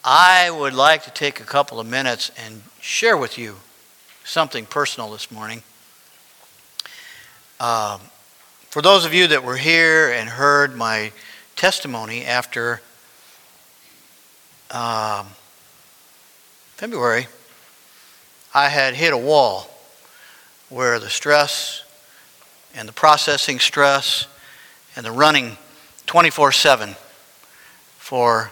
I would like to take a couple of minutes and share with you something personal this morning. For those of you that were here and heard my testimony after February, I had hit a wall where the stress and the processing stress and the running 24/7 for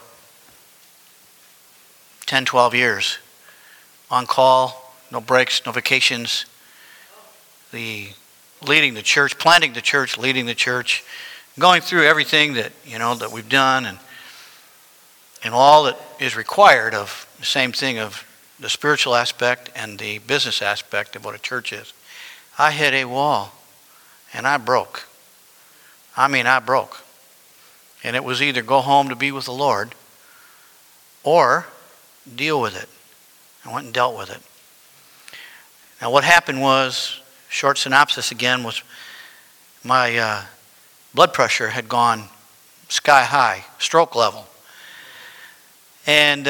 10, 12 years. On call, no breaks, no vacations. The leading the church, planting the church, leading the church, going through everything that that we've done and all that is required of the same thing of the spiritual aspect and the business aspect of what a church is. I hit a wall and I broke. I broke. And it was either go home to be with the Lord or deal with it. I went and dealt with it. Now what happened was, short synopsis again, was my blood pressure had gone sky high, stroke level. And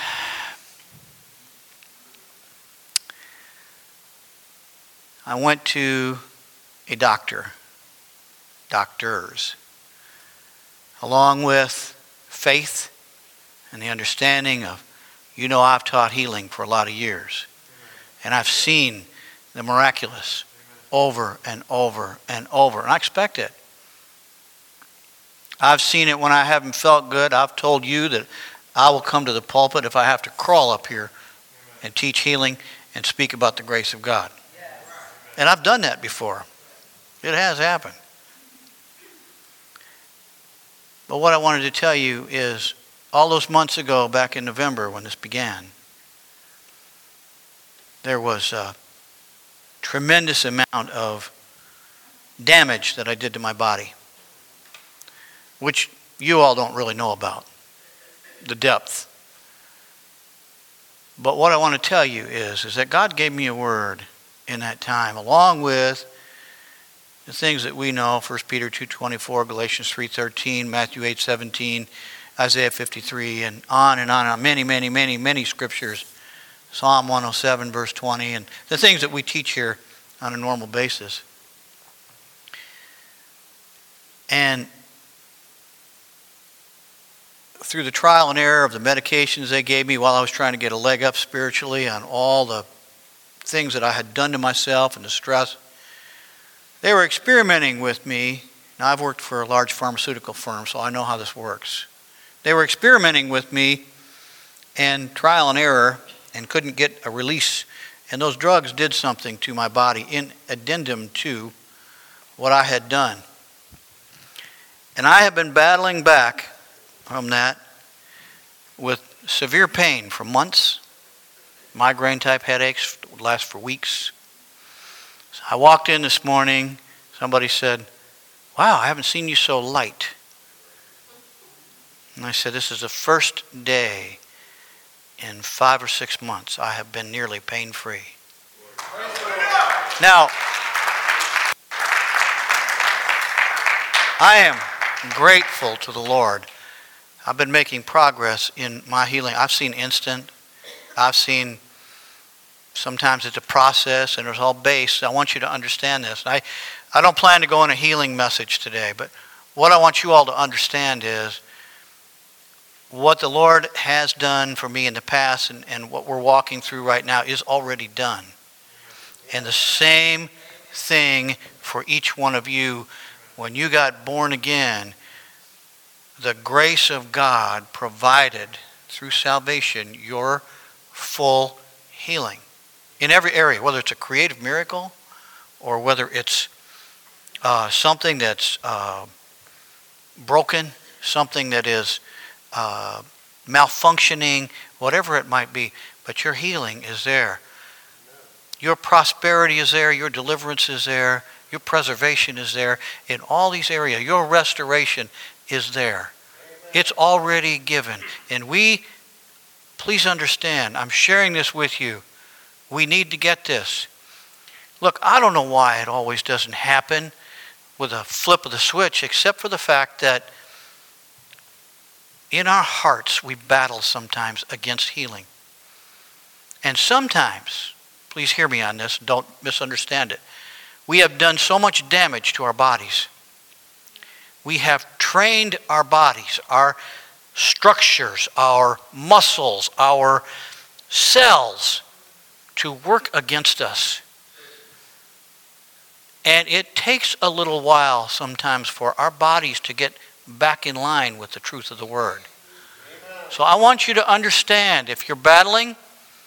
I went to a doctors, along with faith and the understanding of, I've taught healing for a lot of years. And I've seen the miraculous over and over and over. And I expect it. I've seen it when I haven't felt good. I've told you that I will come to the pulpit if I have to crawl up here and teach healing and speak about the grace of God. And I've done that before. It has happened. But what I wanted to tell you is, all those months ago, back in November when this began, there was a tremendous amount of damage that I did to my body, which you all don't really know about, the depth. But what I want to tell you is that God gave me a word in that time, along with the things that we know, 1 Peter 2:24, Galatians 3:13, Matthew 8:17, Isaiah 53, and on, many, many, many, many scriptures, Psalm 107, verse 20, and the things that we teach here on a normal basis. And through the trial and error of the medications they gave me while I was trying to get a leg up spiritually on all the things that I had done to myself and the stress, they were experimenting with me. Now, I've worked for a large pharmaceutical firm, so I know how this works. They were experimenting with me and trial and error and couldn't get a release. And those drugs did something to my body in addendum to what I had done. And I have been battling back from that with severe pain for months. Migraine type headaches would last for weeks. So I walked in this morning. Somebody said, "Wow, I haven't seen you so light." And I said, "This is the first day in 5 or 6 months I have been nearly pain-free." Now, I am grateful to the Lord. I've been making progress in my healing. I've seen instant. I've seen sometimes it's a process and it's all based. I want you to understand this. I don't plan to go on a healing message today, but what I want you all to understand is what the Lord has done for me in the past and what we're walking through right now is already done. And the same thing for each one of you. When you got born again, the grace of God provided through salvation your full healing in every area, whether it's a creative miracle or whether it's something that's broken, something that is malfunctioning, whatever it might be, but your healing is there. Your prosperity is there, your deliverance is there, your preservation is there. In all these areas, your restoration is there. It's already given. And please understand, I'm sharing this with you. We need to get this. Look, I don't know why it always doesn't happen with a flip of the switch, except for the fact that in our hearts we battle sometimes against healing. And sometimes, please hear me on this, don't misunderstand it, we have done so much damage to our bodies. We have trained our bodies, our structures, our muscles, our cells to work against us. And it takes a little while sometimes for our bodies to get back in line with the truth of the Word. So I want you to understand, if you're battling,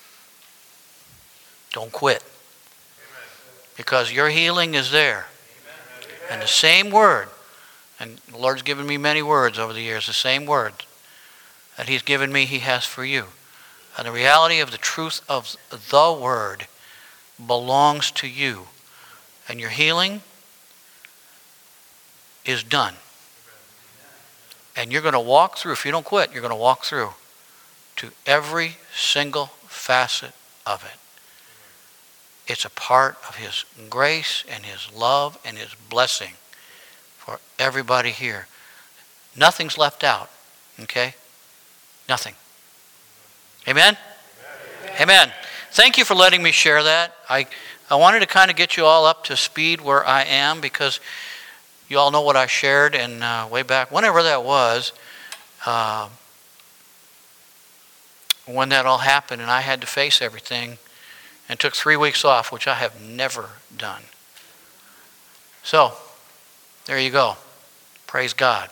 don't quit. Because your healing is there. And the same Word, and the Lord's given me many words over the years, the same Word that He's given me, He has for you. And the reality of the truth of the Word belongs to you. And your healing is done. And you're going to walk through, if you don't quit, you're going to walk through to every single facet of it. It's a part of His grace and His love and His blessing for everybody here. Nothing's left out, okay? Nothing. Amen? Amen. Thank you for letting me share that. I wanted to kind of get you all up to speed where I am, because you all know what I shared and way back, whenever that was, when that all happened and I had to face everything and took 3 weeks off, which I have never done. So, there you go. Praise God.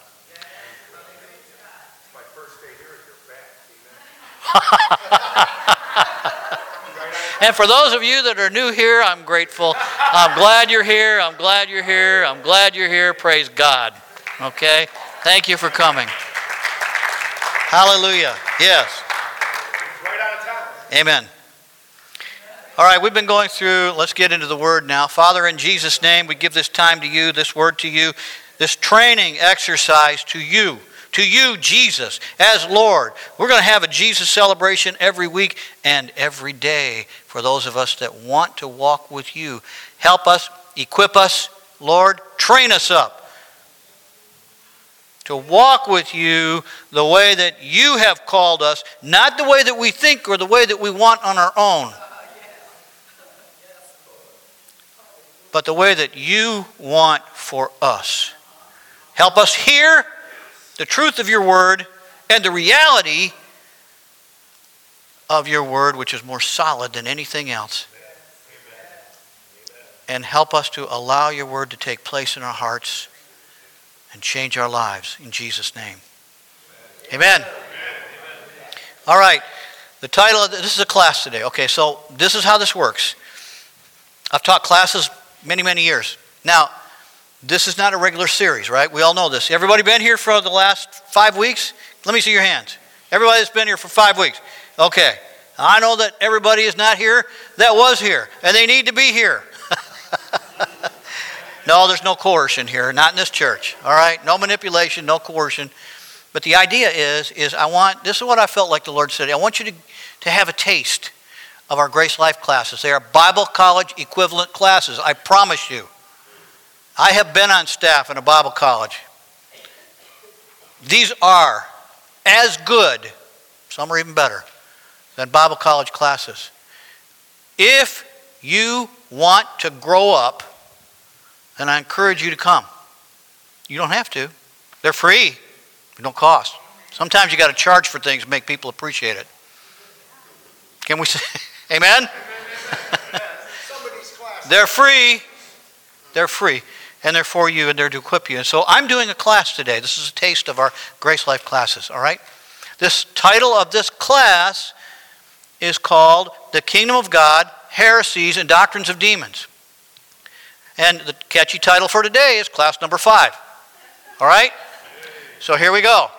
My first day here, you're back. And for those of you that are new here, I'm grateful. I'm glad you're here. I'm glad you're here. I'm glad you're here. Praise God. Okay? Thank you for coming. Hallelujah. Yes. Right out of town. Amen. All right, we've been going through, let's get into the Word now. Father, in Jesus' name, we give this time to you, this Word to you, this training exercise to you, Jesus, as Lord. We're going to have a Jesus celebration every week and every day for those of us that want to walk with you. Help us, equip us, Lord, train us up to walk with you the way that you have called us, not the way that we think or the way that we want on our own, but the way that you want for us. Help us hear the truth of your word and the reality of your word, which is more solid than anything else. And help us to allow your word to take place in our hearts and change our lives in Jesus' name. Amen. All right. The title of this is a class today. Okay, so this is how this works. I've taught classes many, many years. Now, this is not a regular series, right? We all know this. Everybody been here for the last 5 weeks? Let me see your hands. Everybody that's been here for 5 weeks. Okay. I know that everybody is not here that was here, and they need to be here. No, there's no coercion here, not in this church. All right? No manipulation, no coercion. But the idea is this is what I felt like the Lord said. I want you to have a taste of our Grace Life classes. They are Bible college equivalent classes, I promise you. I have been on staff in a Bible college. These are as good, some are even better, than Bible college classes. If you want to grow up, then I encourage you to come. You don't have to. They're free. They don't cost. Sometimes you got to charge for things to make people appreciate it. Can we say amen? They're free. They're free. And they're for you and they're to equip you. And so I'm doing a class today. This is a taste of our Grace Life classes, all right? This title of this class is called The Kingdom of God, Heresies and Doctrines of Demons. And the catchy title for today is class number 5. All right? So here we go.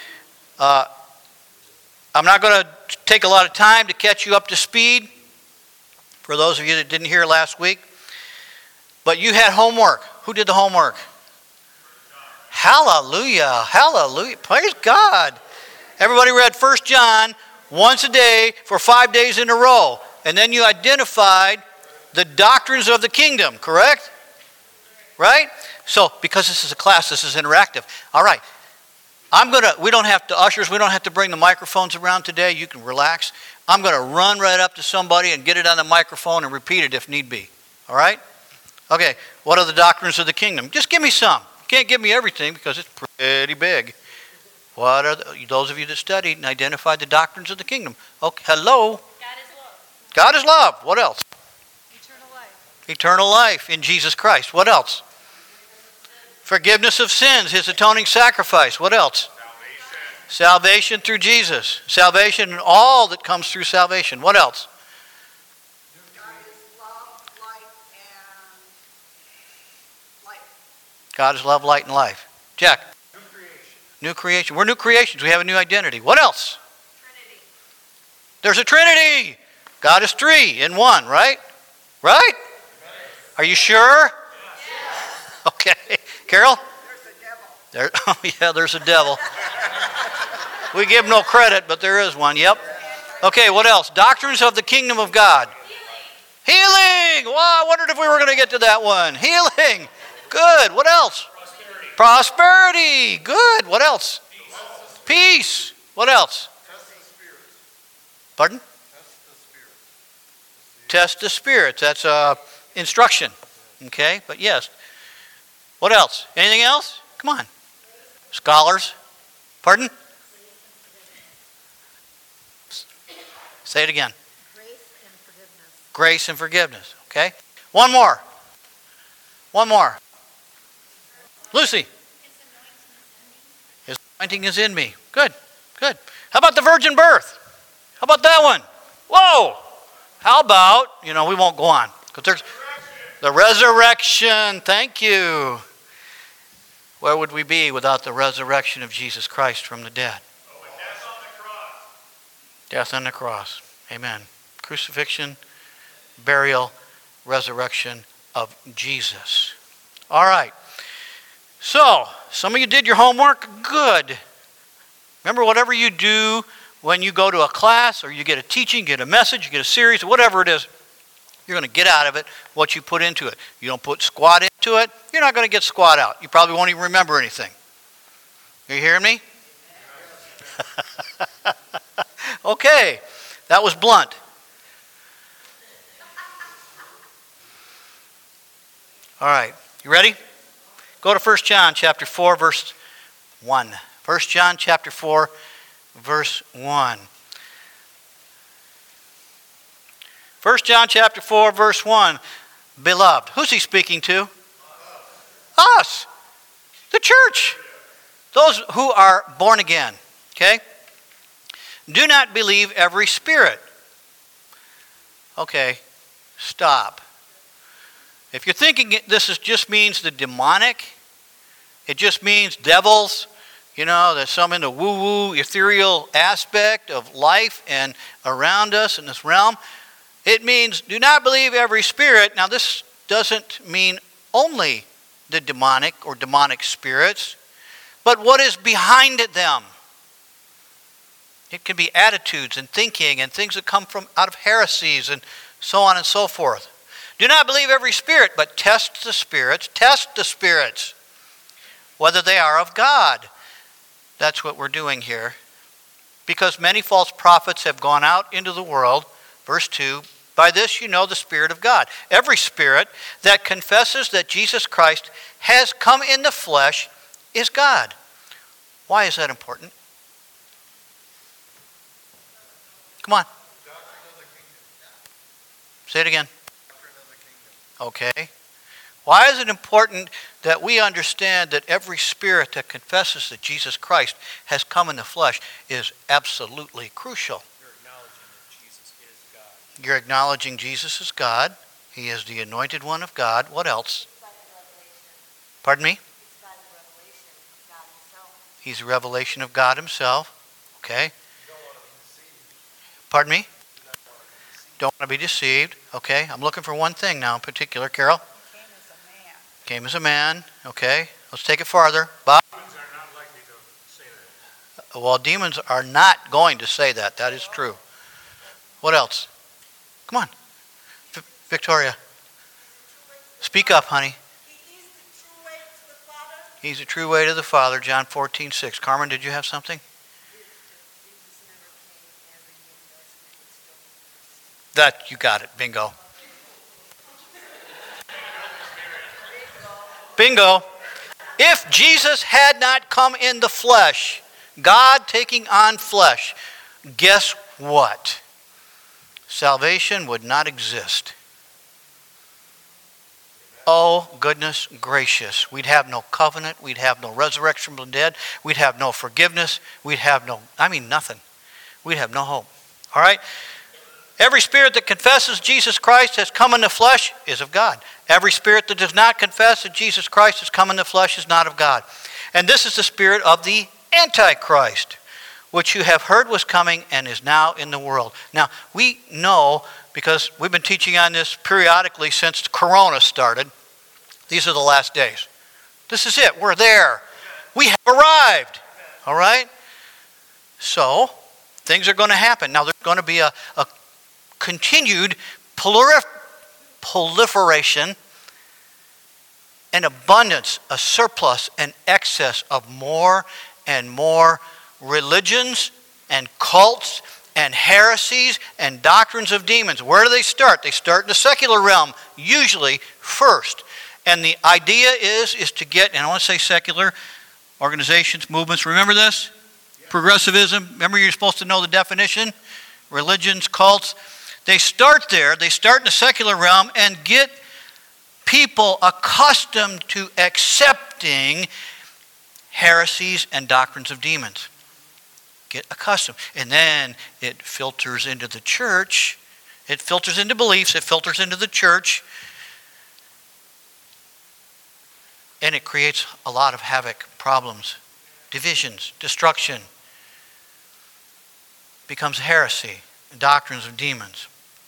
I'm not going to take a lot of time to catch you up to speed for those of you that didn't hear last week. But you had homework. Who did the homework? Hallelujah. Hallelujah. Praise God. Everybody read 1 John once a day for 5 days in a row. And then you identified the doctrines of the kingdom, correct? Right? So, because this is a class, this is interactive. All right. We don't have to, ushers, we don't have to bring the microphones around today. You can relax. I'm going to run right up to somebody and get it on the microphone and repeat it if need be. All right? Okay, what are the doctrines of the kingdom? Just give me some. You can't give me everything because it's pretty big. What are those of you that studied and identified the doctrines of the kingdom? Okay, hello? God is love. God is love. What else? Eternal life. Eternal life in Jesus Christ. What else? Forgiveness of sins, his atoning sacrifice. What else? Salvation through Jesus. Salvation and all that comes through salvation. What else? God is love, light, and life. God is love, light, and life. Jack. New creation. New creation. We're new creations. We have a new identity. What else? Trinity. There's a Trinity. God is three in one, right? Right? Are you sure? Okay. Carol? There's a devil. There's a devil. We give no credit, but there is one. Yep. Okay, what else? Doctrines of the kingdom of God. Healing. Wow, I wondered if we were going to get to that one. Healing. Good. What else? Prosperity. Good. What else? Peace. What else? Pardon? Test the spirits. That's instruction. Okay, but yes. What else? Anything else? Come on. Scholars. Pardon? Say it again. Grace and forgiveness. Grace and forgiveness. Okay? One more. One more. Lucy. His anointing is in me. Good. Good. How about the virgin birth? How about that one? Whoa. How about, we won't go on. Because there's the resurrection. Thank you. Where would we be without the resurrection of Jesus Christ from the dead? Death on the cross. Amen. Crucifixion, burial, resurrection of Jesus. All right. So, some of you did your homework. Good. Remember, whatever you do when you go to a class or you get a teaching, get a message, you get a series, whatever it is, you're going to get out of it what you put into it. You don't put squat into it, you're not going to get squat out. You probably won't even remember anything. Are you hearing me? Okay, that was blunt. All right, you ready? Go to 1 John chapter 4, verse 1. 1 John chapter 4, verse 1. 1 John chapter 4, verse 1. Beloved, who's he speaking to? Us. The church. Those who are born again. Okay? Do not believe every spirit. Okay, stop. If you're thinking just means the demonic, it just means devils, there's some in the woo-woo, ethereal aspect of life and around us in this realm. It means do not believe every spirit. Now this doesn't mean only the demonic or demonic spirits, but what is behind them. It can be attitudes and thinking and things that come from out of heresies and so on and so forth. Do not believe every spirit, but test the spirits, whether they are of God. That's what we're doing here. Because many false prophets have gone out into the world. Verse 2, by this you know the Spirit of God. Every spirit that confesses that Jesus Christ has come in the flesh is God. Why is that important? Come on. Say it again. Okay. Why is it important that we understand that every spirit that confesses that Jesus Christ has come in the flesh is absolutely crucial? You're acknowledging Jesus is God. He is the anointed one of God. What else? Pardon me? He's a revelation of God himself. Okay. Pardon me? Don't want to be deceived. Okay. I'm looking for one thing now in particular. Carol? Came as a man. Okay. Let's take it farther. Bob? Demons are not likely to say that. Well, demons are not going to say that. That is true. What else? Come on. Victoria. Speak up, honey. He is the true way to the Father. He's the true way to the Father, John 14:6. Carmen, did you have something? That, you got it. Bingo. Bingo. If Jesus had not come in the flesh, God taking on flesh, guess what? Salvation would not exist. Oh, goodness gracious. We'd have no covenant. We'd have no resurrection from the dead. We'd have no forgiveness. We'd have nothing. We'd have no hope. All right? Every spirit that confesses Jesus Christ has come in the flesh is of God. Every spirit that does not confess that Jesus Christ has come in the flesh is not of God. And this is the spirit of the Antichrist, which you have heard was coming and is now in the world. Now, we know, because we've been teaching on this periodically since Corona started, these are the last days. This is it. We're there. We have arrived. All right? So, things are going to happen. Now, there's going to be a continued proliferation and abundance, a surplus and excess of more and more religions and cults and heresies and doctrines of demons. Where do they start? They start in the secular realm, usually first. And the idea is to get, and I want to say secular, organizations, movements, remember this? Progressivism, remember you're supposed to know the definition? Religions, cults. They start there, they start in the secular realm and get people accustomed to accepting heresies and doctrines of demons. Get accustomed. And then it filters into the church. It filters into beliefs. It filters into the church. And it creates a lot of havoc, problems, divisions, destruction. Becomes heresy, doctrines of demons.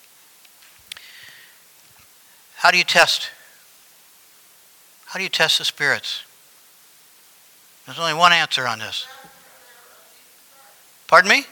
How do you test? How do you test the spirits? There's only one answer on this. Pardon me?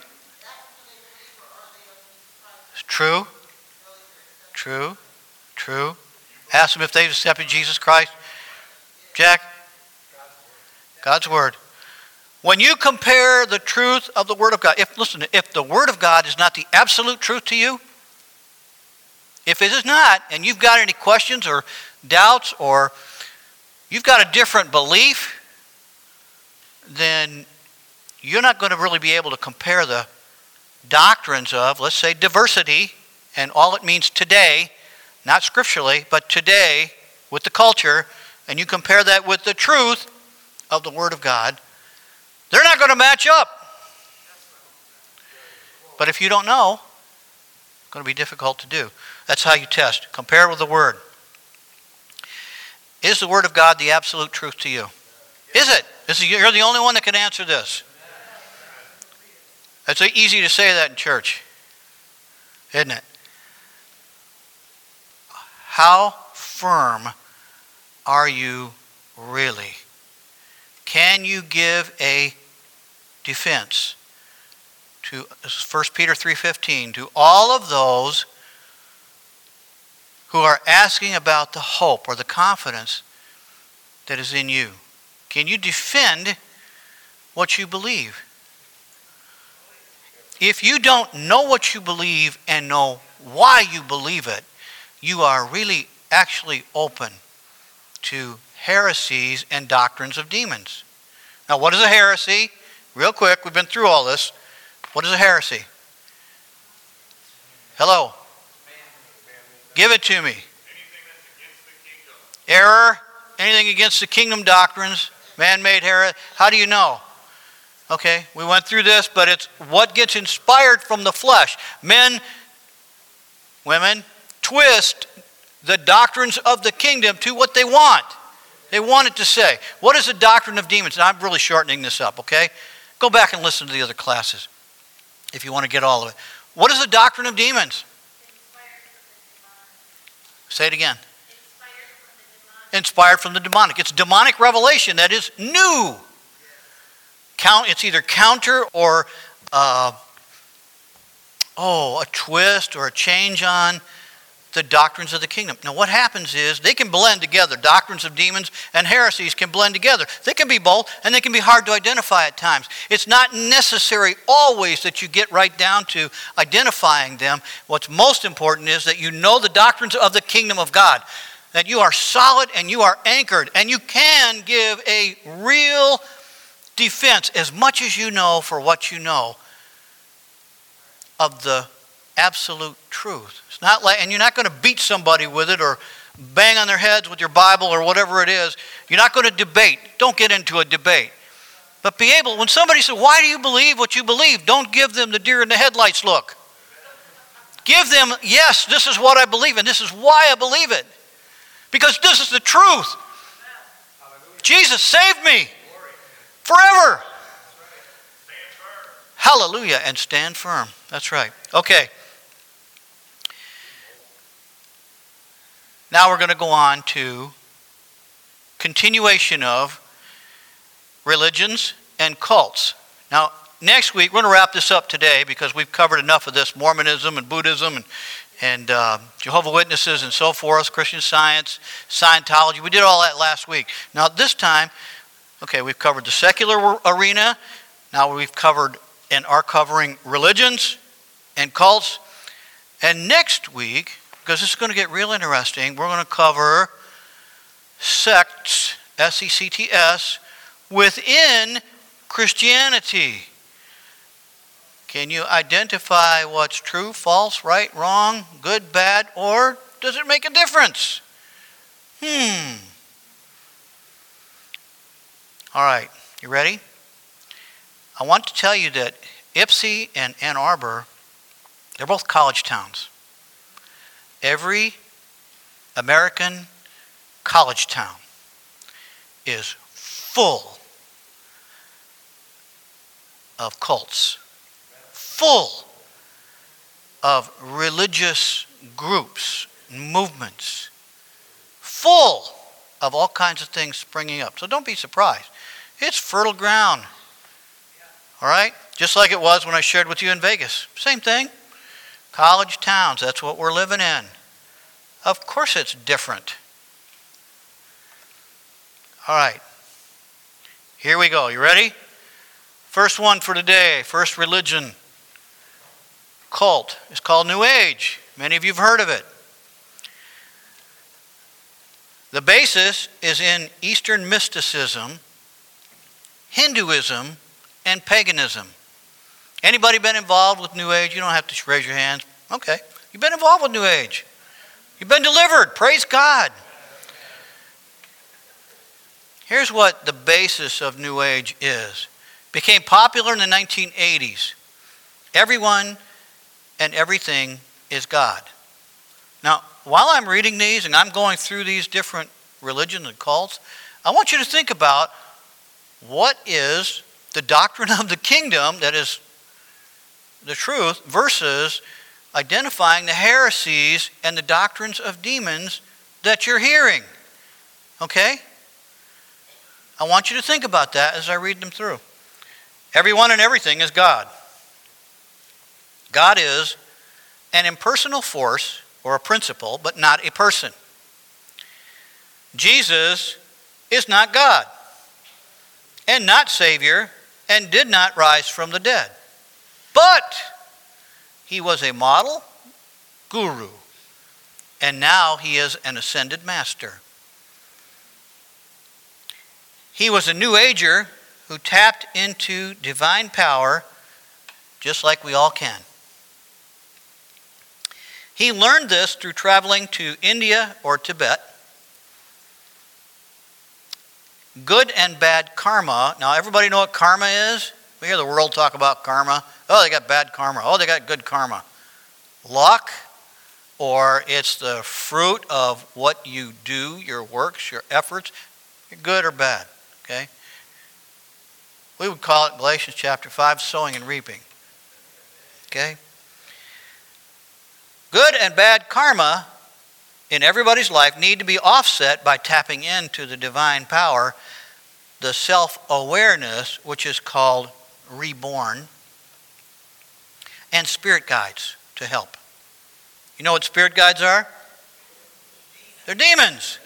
True. True. True. Ask them if they've accepted Jesus Christ. Jack? God's Word. When you compare the truth of the Word of God, if the Word of God is not the absolute truth to you, if it is not, and you've got any questions or doubts, or you've got a different belief, then you're not going to really be able to compare the doctrines of, let's say, diversity, and all it means today, not scripturally, but today with the culture, and you compare that with the truth of the Word of God, they're not going to match up. But if you don't know, it's going to be difficult to do. That's how you test. Compare with the Word. Is the Word of God the absolute truth to you? Is it? You're the only one that can answer this. It's easy to say that in church, isn't it? How firm are you really? Can you give a defense to 1 Peter 3:15 to all of those who are asking about the hope or the confidence that is in you? Can you defend what you believe? If you don't know what you believe and know why you believe it, you are really actually open to heresies and doctrines of demons. Now, what is a heresy? Real quick, we've been through all this. What is a heresy? Hello? Give it to me. Anything that's against the kingdom. Error? Anything against the kingdom doctrines? Man-made heresy? How do you know? Okay, we went through this, but it's what gets inspired from the flesh. Men, women, twist the doctrines of the kingdom to what they want. They want it to say. What is the doctrine of demons? And I'm really shortening this up, okay? Go back and listen to the other classes if you want to get all of it. What is the doctrine of demons? Say it again. Inspired from the demonic. It's demonic revelation that is new. It's either counter or a twist or a change on the doctrines of the kingdom. Now what happens is they can blend together. Doctrines of demons and heresies can blend together. They can be both, and they can be hard to identify at times. It's not necessary always that you get right down to identifying them. What's most important is that you know the doctrines of the kingdom of God, that you are solid and you are anchored, and you can give a real defense, as much as you know, for what you know of the absolute truth. It's not like, and you're not going to beat somebody with it or bang on their heads with your Bible or whatever it is. You're not going to debate. Don't get into a debate. But be able, when somebody says, why do you believe what you believe? Don't give them the deer in the headlights look. Give them, yes, this is what I believe, and this is why I believe it. Because this is the truth. Jesus saved me forever. Hallelujah, and stand firm. That's right. Okay. Now we're going to go on to continuation of religions and cults. Now, next week, we're going to wrap this up today because we've covered enough of this, Mormonism and Buddhism and Jehovah's Witnesses and so forth, Christian Science, Scientology. We did all that last week. Now, this time, okay, we've covered the secular arena. Now we've covered and are covering religions and cults. And next week, because this is going to get real interesting, we're going to cover sects, S-E-C-T-S, within Christianity. Can you identify what's true, false, right, wrong, good, bad, or does it make a difference? All right, you ready? I want to tell you that Ypsi and Ann Arbor, they're both college towns. Every American college town is full of cults, full of religious groups, movements, full of all kinds of things springing up. So don't be surprised. It's fertile ground. All right? Just like it was when I shared with you in Vegas. Same thing. College towns, that's what we're living in. Of course it's different. All right. Here we go. You ready? First one for today. First religion. Cult. It's called New Age. Many of you have heard of it. The basis is in Eastern mysticism, Hinduism, and paganism. Anybody been involved with New Age? You don't have to raise your hands. Okay. You've been involved with New Age. You've been delivered. Praise God. Here's what the basis of New Age is. Became popular in the 1980s. Everyone and everything is God. Now, while I'm reading these and I'm going through these different religions and cults, I want you to think about what is the doctrine of the kingdom that is the truth versus identifying the heresies and the doctrines of demons that you're hearing. Okay? I want you to think about that as I read them through. Everyone and everything is God. God is an impersonal force or a principle, but not a person. Jesus is not God and not Savior and did not rise from the dead. But he was a model guru, and now he is an ascended master. He was a New Ager who tapped into divine power just like we all can. He learned this through traveling to India or Tibet. Good and bad karma. Now, everybody know what karma is? We hear the world talk about karma. Oh, they got bad karma. Oh, they got good karma. Luck, or it's the fruit of what you do, your works, your efforts, good or bad. Okay? We would call it Galatians chapter 5, sowing and reaping. Okay? Good and bad karma in everybody's life need to be offset by tapping into the divine power, the self-awareness, which is called reborn, and spirit guides to help. You know what spirit guides are? They're demons.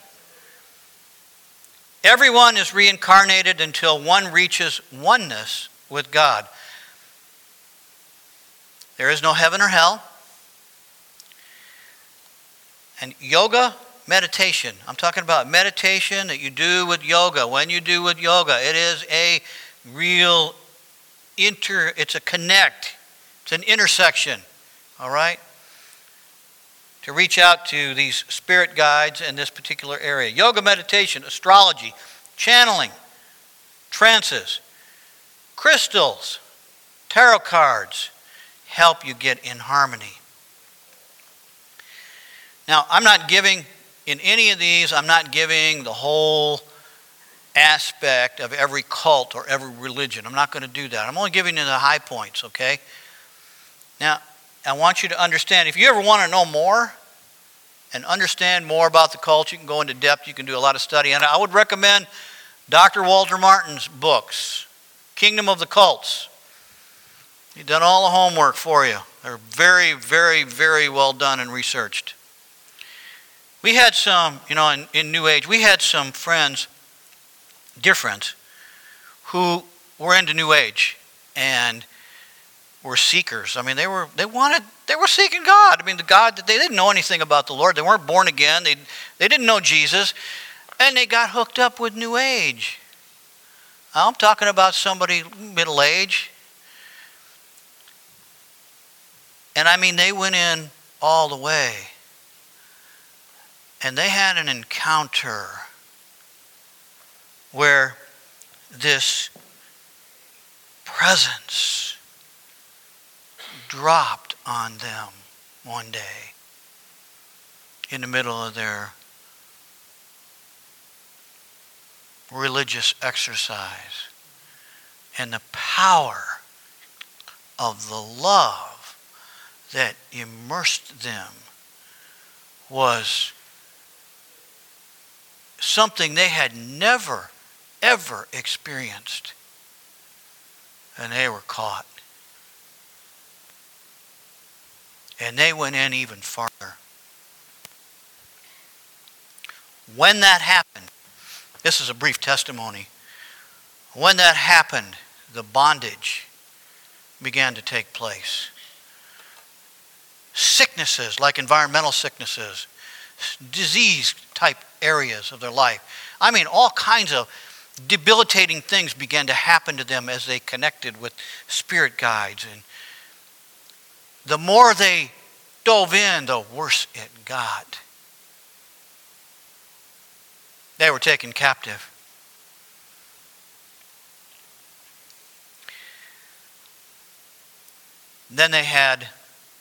Everyone is reincarnated until one reaches oneness with God. There is no heaven or hell. And yoga, meditation. I'm talking about meditation that you do with yoga. When you do with yoga, it is a real it's a connect. It's an intersection. All right? To reach out to these spirit guides in this particular area. Yoga, meditation, astrology, channeling, trances, crystals, tarot cards help you get in harmony. Now, I'm not giving, in any of these, I'm not giving the whole aspect of every cult or every religion. I'm not going to do that. I'm only giving you the high points, okay? Now, I want you to understand, if you ever want to know more and understand more about the cult, you can go into depth, you can do a lot of study. And I would recommend Dr. Walter Martin's books, Kingdom of the Cults. He's done all the homework for you. They're very, very, very well done and researched. We had some, in New Age, we had some friends, dear friends, who were into New Age and were seekers. I mean, they were seeking God. I mean, the God that they didn't know anything about the Lord. They weren't born again. They didn't know Jesus, and they got hooked up with New Age. I'm talking about somebody middle age, and I mean, they went in all the way, and they had an encounter where this presence dropped on them one day in the middle of their religious exercise. And the power of the love that immersed them was something they had never, ever experienced. And they were caught. And they went in even farther. When that happened, this is a brief testimony. When that happened, the bondage began to take place. Sicknesses, like environmental sicknesses, disease type areas of their life. I mean, all kinds of debilitating things began to happen to them as they connected with spirit guides. And the more they dove in, the worse it got. They were taken captive. Then they had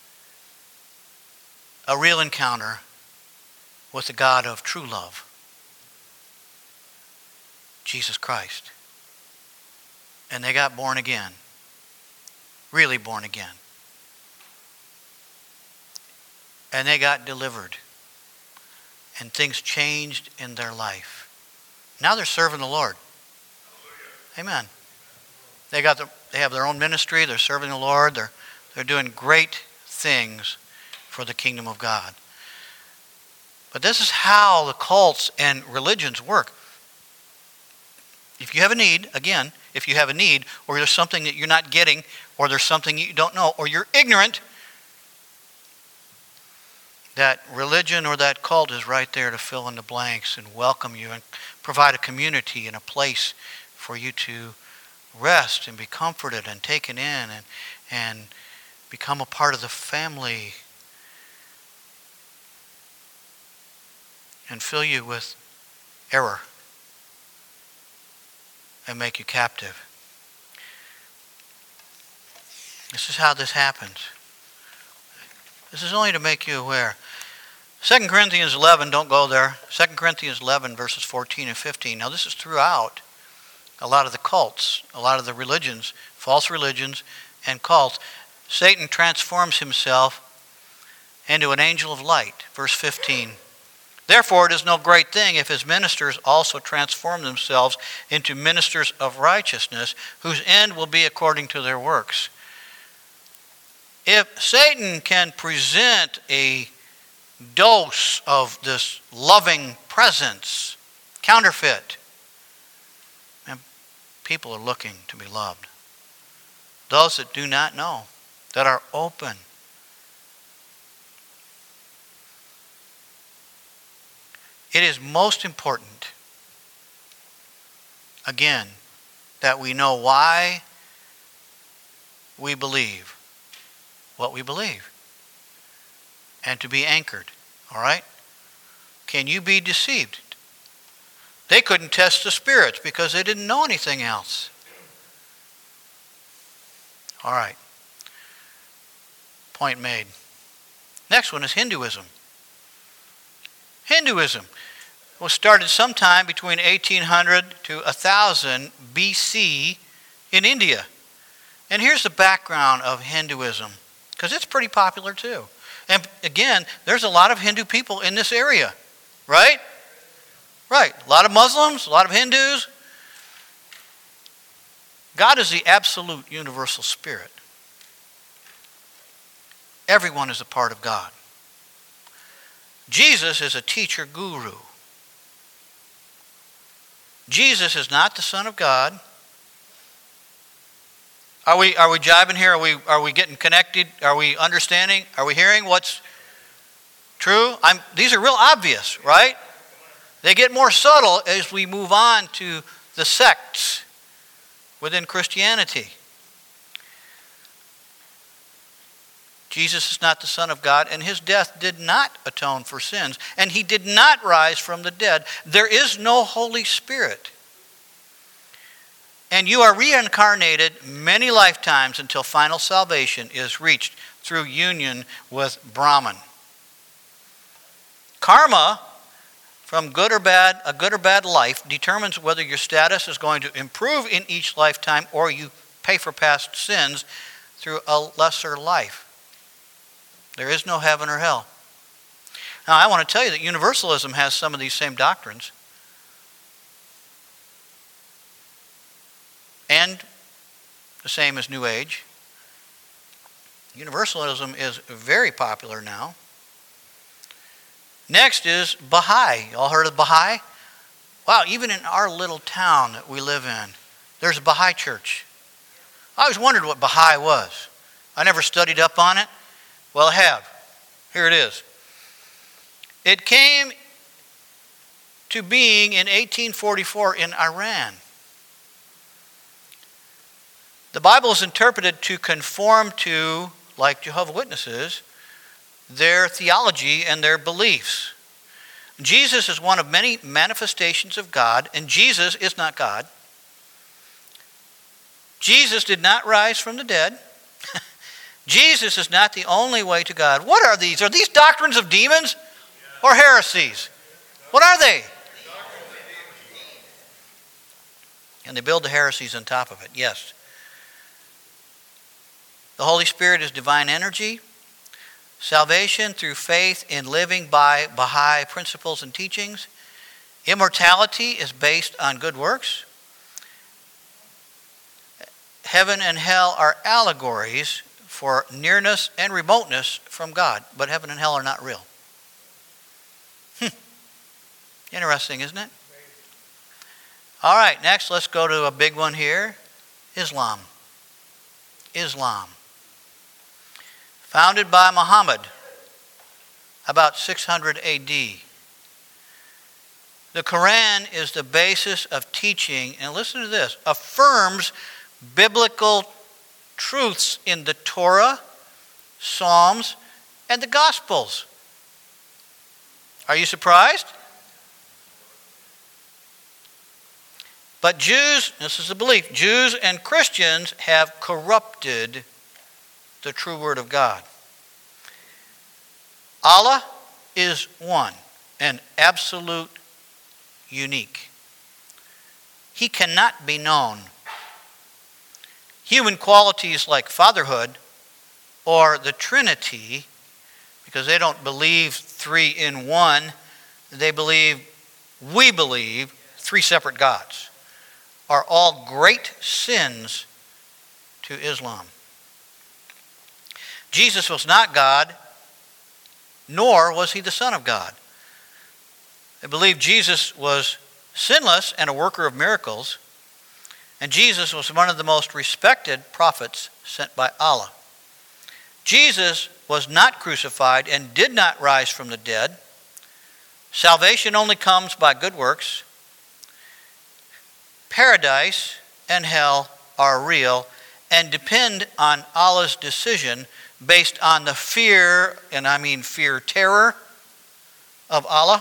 a real encounter with the God of true love, Jesus Christ. And they got born again. Really born again. And they got delivered. And things changed in their life. Now they're serving the Lord. Amen. They have their own ministry. They're serving the Lord. They're doing great things for the kingdom of God. But this is how the cults and religions work. If you have a need, again, if you have a need, or there's something that you're not getting, or there's something you don't know, or you're ignorant, that religion or that cult is right there to fill in the blanks and welcome you and provide a community and a place for you to rest and be comforted and taken in and become a part of the family and fill you with error and make you captive. This is how this happens. This is only to make you aware. 2 Corinthians 11, don't go there. 2 Corinthians 11, verses 14 and 15. Now this is throughout a lot of the cults, a lot of the religions, false religions and cults. Satan transforms himself into an angel of light. Verse 15. Therefore it is no great thing if his ministers also transform themselves into ministers of righteousness, whose end will be according to their works. If Satan can present a dose of this loving presence. Counterfeit. And people are looking to be loved. Those that do not know, that are open. It is most important, again, that we know why we believe what we believe. And to be anchored. All right? Can you be deceived? They couldn't test the spirits because they didn't know anything else. All right. Point made. Next one is Hinduism. Hinduism was started sometime between 1800 to 1000 BC in India. And here's the background of Hinduism, because it's pretty popular too. And again, there's a lot of Hindu people in this area, right? Right. A lot of Muslims, a lot of Hindus. God is the absolute universal spirit. Everyone is a part of God. Jesus is a teacher guru. Jesus is not the Son of God. Are we jiving here? Are we getting connected? Are we understanding? Are we hearing what's true? These are real obvious, right? They get more subtle as we move on to the sects within Christianity. Jesus is not the Son of God, and his death did not atone for sins, and he did not rise from the dead. There is no Holy Spirit. And you are reincarnated many lifetimes until final salvation is reached through union with Brahman. Karma, from good or bad, a good or bad life, determines whether your status is going to improve in each lifetime or you pay for past sins through a lesser life. There is no heaven or hell. Now, I want to tell you that universalism has some of these same doctrines. And the same as New Age. Universalism is very popular now. Next is Baha'i. You all heard of Baha'i? Wow, even in our little town that we live in, there's a Baha'i church. I always wondered what Baha'i was. I never studied up on it. Well, I have. Here it is. It came to being in 1844 in Iran. The Bible is interpreted to conform to, like Jehovah's Witnesses, their theology and their beliefs. Jesus is one of many manifestations of God, and Jesus is not God. Jesus did not rise from the dead. Jesus is not the only way to God. What are these? Are these doctrines of demons or heresies? What are they? And they build the heresies on top of it, yes. The Holy Spirit is divine energy. Salvation through faith in living by Baha'i principles and teachings. Immortality is based on good works. Heaven and hell are allegories for nearness and remoteness from God. But heaven and hell are not real. Interesting, isn't it? All right, next let's go to a big one here. Islam. Islam. Founded by Muhammad about 600 AD. The Quran is the basis of teaching, and listen to this, affirms biblical truths in the Torah, Psalms, and the Gospels. Are you surprised? But Jews, this is the belief, Jews and Christians have corrupted the true word of God. Allah is one and absolute unique. He cannot be known. Human qualities like fatherhood or the Trinity, because they don't believe three in one, we believe three separate gods, are all great sins to Islam. Jesus was not God, nor was he the Son of God. They believed Jesus was sinless and a worker of miracles, and Jesus was one of the most respected prophets sent by Allah. Jesus was not crucified and did not rise from the dead. Salvation only comes by good works. Paradise and hell are real and depend on Allah's decision based on the fear, and I mean fear, terror of Allah,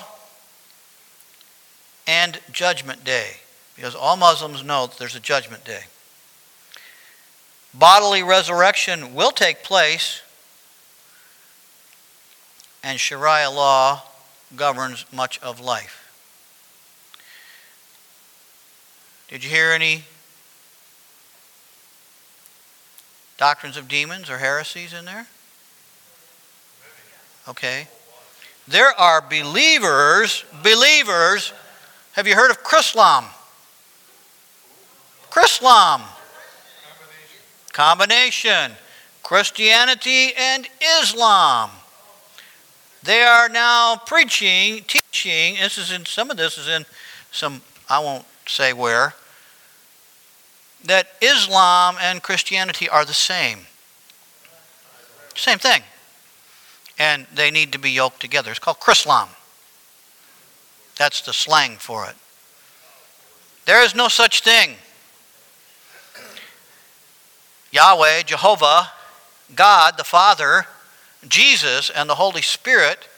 and Judgment Day, because all Muslims know that there's a Judgment Day. Bodily resurrection will take place, and Sharia law governs much of life. Did you hear any doctrines of demons or heresies in there? Okay. There are believers. Have you heard of Chrislam? Chrislam. Combination. Christianity and Islam. They are now preaching, teaching. Some of this is in some, I won't say where, that Islam and Christianity are the same. Same thing. And they need to be yoked together. It's called Chrislam. That's the slang for it. There is no such thing. Yahweh, Jehovah, God, the Father, Jesus, and the Holy Spirit,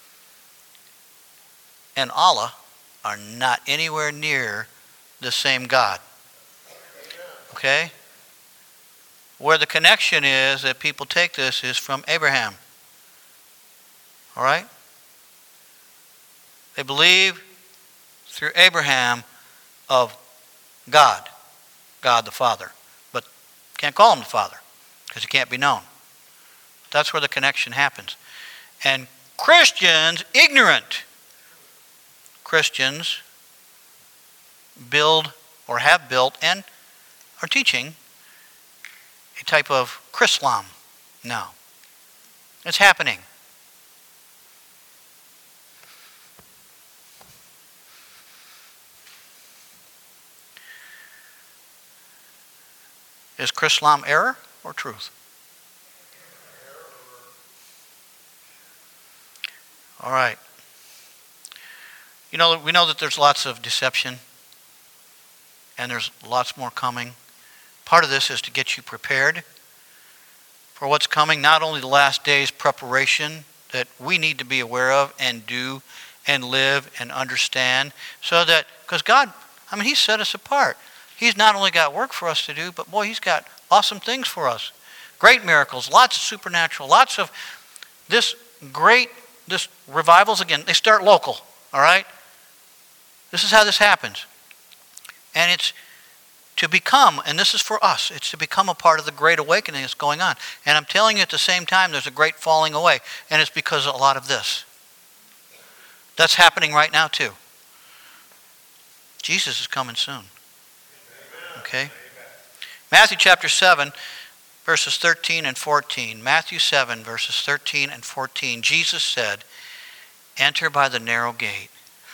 and Allah are not anywhere near the same God. Okay? Where the connection is that people take this is from Abraham. All right? They believe through Abraham of God, God the Father. But can't call him the Father because he can't be known. That's where the connection happens. And Christians, ignorant Christians, build or have built and are teaching a type of Chrislam now. It's happening. Is Chrislam error or truth? All right. You know, we know that there's lots of deception and there's lots more coming. Part of this is to get you prepared for what's coming, not only the last days preparation that we need to be aware of and do and live and understand, so that, because God, I mean, He set us apart. He's not only got work for us to do, but boy, He's got awesome things for us. Great miracles, lots of supernatural, lots of this revivals, again, they start local, all right? This is how this happens. And it's to become, and this is for us, it's to become a part of the great awakening that's going on. And I'm telling you at the same time, there's a great falling away. And it's because of a lot of this. That's happening right now too. Jesus is coming soon. Okay? Matthew chapter 7, verses 13 and 14. Matthew 7, verses 13 and 14. Jesus said, "Enter by the narrow gate.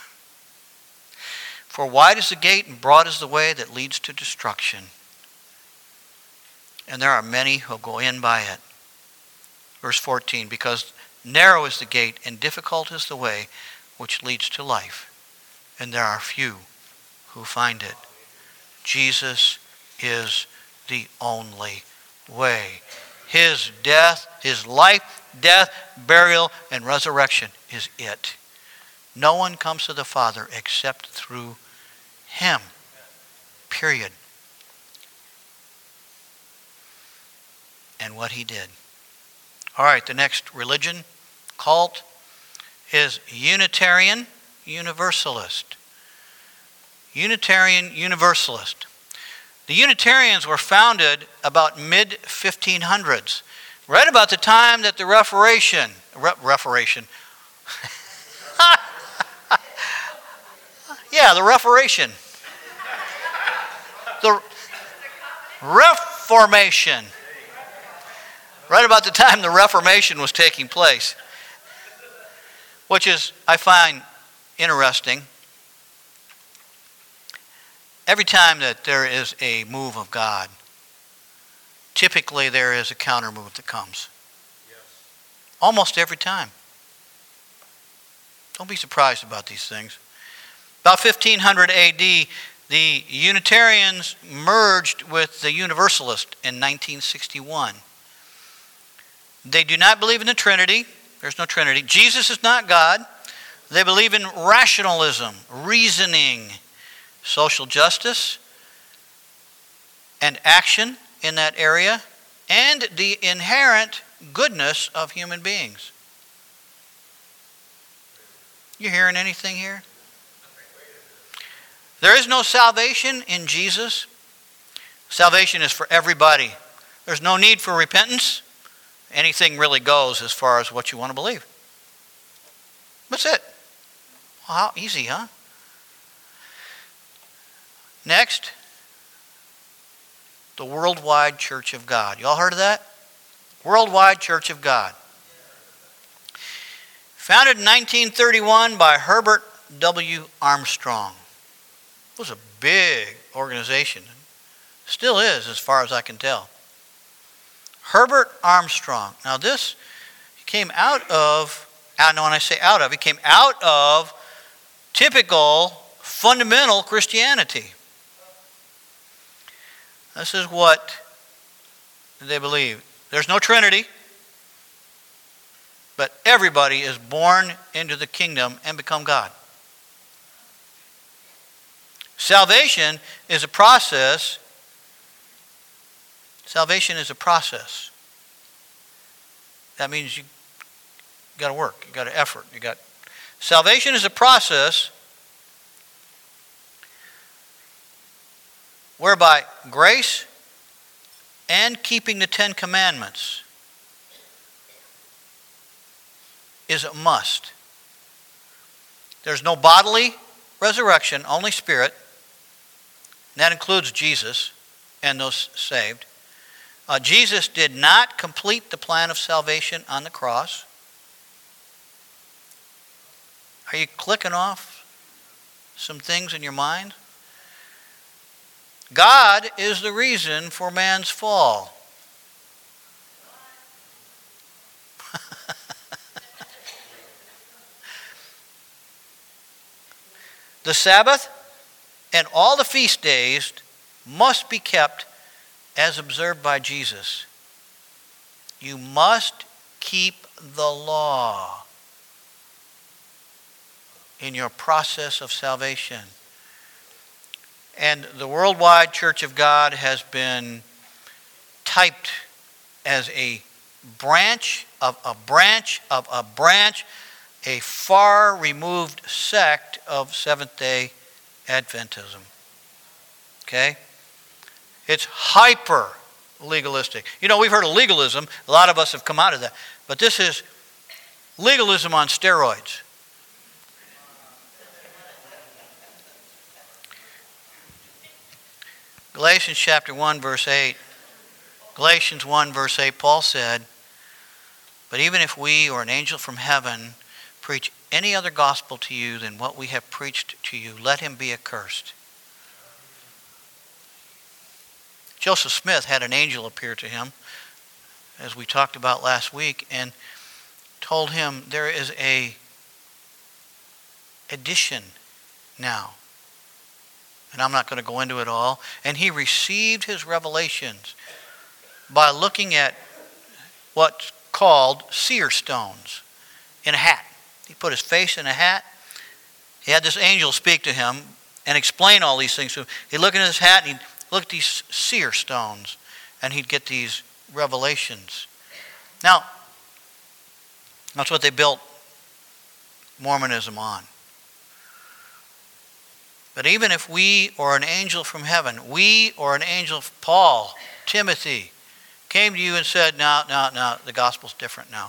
For wide is the gate and broad is the way that leads to destruction. And there are many who go in by it." Verse 14, "Because narrow is the gate and difficult is the way which leads to life. And there are few who find it." Jesus is the only way. His death, His life, death, burial, and resurrection is it. No one comes to the Father except through Him. Period. And what He did. All right, the next religion, cult, is Unitarian Universalist. Unitarian Universalist. The Unitarians were founded about mid-1500s, right about the time that the Reformation. Yeah, the Reformation. The Reformation. Right about the time the Reformation was taking place. which is, I find interesting. Every time that there is a move of God, typically there is a counter move that comes. Almost every time. Don't be surprised about these things. About 1500 AD, the Unitarians merged with the Universalists in 1961. They do not believe in the Trinity. There's no Trinity. Jesus is not God. They believe in rationalism, reasoning, social justice, and action in that area, and the inherent goodness of human beings. You hearing anything here? There is no salvation in Jesus. Salvation is for everybody. There's no need for repentance. Anything really goes as far as what you want to believe. That's it. Well, how easy, huh? Next, the Worldwide Church of God. You all heard of that? Worldwide Church of God. Founded in 1931 by Herbert W. Armstrong. It was a big organization. Still is, as far as I can tell. Herbert Armstrong. Now this came out of, when I say out of, he came out of typical fundamental Christianity. This is what they believe. There's no Trinity, but everybody is born into the kingdom and become God. Salvation is a process. Salvation is a process. That means you got to work, you got to effort, salvation is a process whereby grace and keeping the 10 Commandments is a must. There's no bodily resurrection, only spirit. And that includes Jesus and those saved. Jesus did not complete the plan of salvation on the cross. Are you clicking off some things in your mind? God is the reason for man's fall. The Sabbath and all the feast days must be kept as observed by Jesus. You must keep the law in your process of salvation. And the Worldwide Church of God has been typed as a branch of a branch of a branch, a far removed sect of Seventh-day Adventism. Okay? It's hyper legalistic. You know, we've heard of legalism. A lot of us have come out of that. But this is legalism on steroids. Galatians chapter 1, verse 8. Galatians 1, verse 8, Paul said, "But even if we or an angel from heaven preach any other gospel to you than what we have preached to you, let him be accursed." Joseph Smith had an angel appear to him, as we talked about last week, and told him there is a addition now. And I'm not going to go into it all. And he received his revelations by looking at what's called seer stones in a hat. He put his face in a hat. He had this angel speak to him and explain all these things to him. He'd look into his hat and he'd look at these seer stones and he'd get these revelations. Now, that's what they built Mormonism on. But even if we or an angel from heaven, we or an angel, Paul, Timothy, came to you and said, no, the gospel's different now.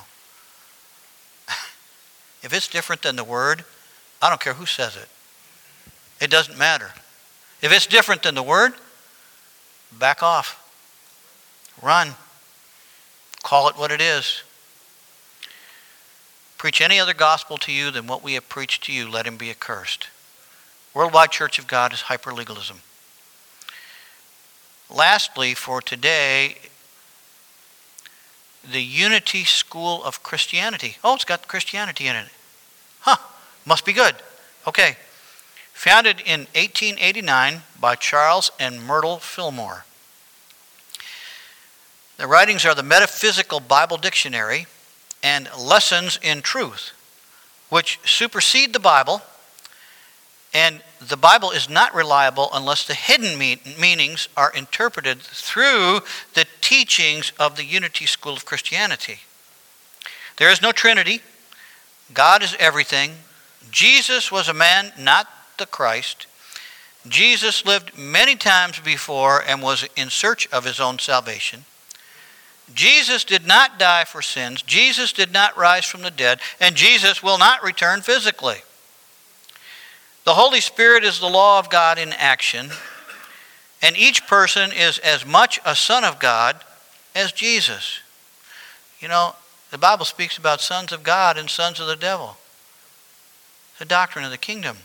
If it's different than the word, I don't care who says it. It doesn't matter. If it's different than the word, back off. Run. Call it what it is. preach any other gospel to you than what we have preached to you, let him be accursed. Worldwide Church of God is hyperlegalism. Lastly, for today, the Unity School of Christianity. Oh, it's got Christianity in it. Huh, must be good. Okay. Founded in 1889 by Charles and Myrtle Fillmore. The writings are the Metaphysical Bible Dictionary and Lessons in Truth, which supersede the Bible, and the Bible is not reliable unless the hidden meanings are interpreted through the teachings of the Unity School of Christianity. There is no Trinity. God is everything. Jesus was a man, not the Christ. Jesus lived many times before and was in search of his own salvation. Jesus did not die for sins. Jesus did not rise from the dead. And Jesus will not return physically. The Holy Spirit is the law of God in action. And each person is as much a son of God as Jesus. You know, the Bible speaks about sons of God and sons of the devil. The doctrine of the kingdom.